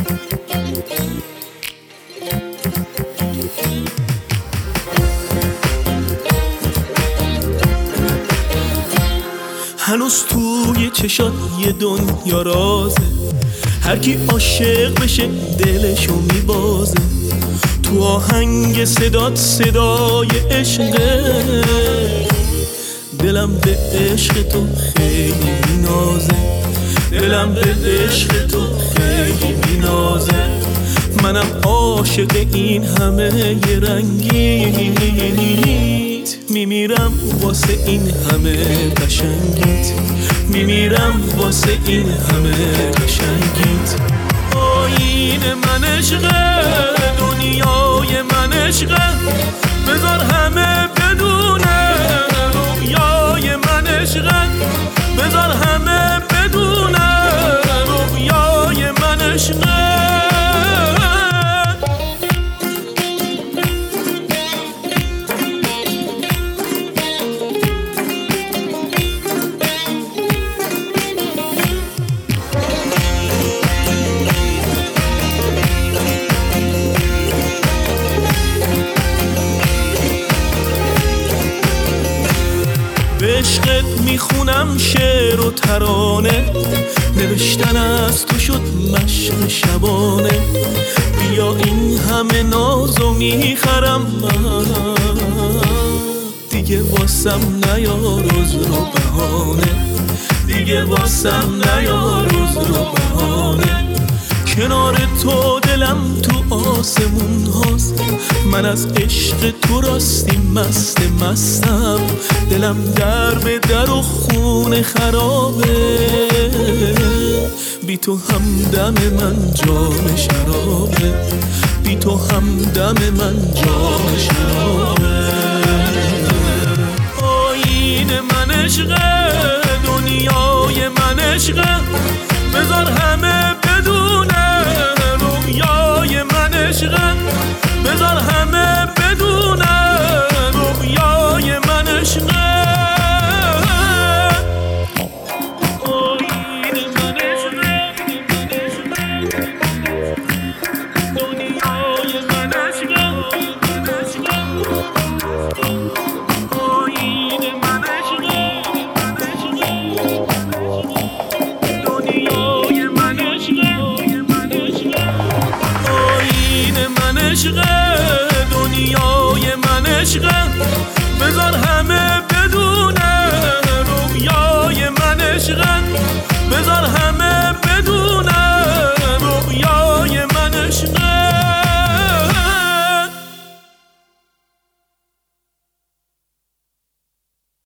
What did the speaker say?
هنوز توی چشات یه دنیا رازه، هر کی عاشق بشه دلشو میبازه. تو آهنگ صدات صدای عشقه، دلم به عشق تو خیلی مینازه، دلم به عشق تو خیلی مینازه. منم عاشق این همه ی رنگیت، میمیرم واسه این همه قشنگیت، میمیرم واسه این همه قشنگیت. آیین من عشقه، دنیای من عشقه، بذار همه بدونه. رویای من عشقه، بذار همه بدونه. رویای من عشقه. به عشقت میخونم شعر و ترانه، نوشتن از تو شد مشق شبانه. بیا این همه نازو میخرم من، دیگه واسم نیار عذر و بهانه، دیگه واسم نیار عذر و بهانه. کنار تو دلم تو آسمون هاست، من از عشق تو راستی مستم. دلم در به در و خون خرابه، بی تو همدم من جام شرابه، بی تو همدم من جام شرابه. آیین من عشقه، دنیای من عشقه، بذار همه بدونه. رویای من عشقه، بذار همه بدونه. رویای من عشقه. آیین من عشقه، دنیای من عشقه، آیین من عشقه، دنیای من عشقه. آیین من عشقه، دنیای من عشقه، بذار هم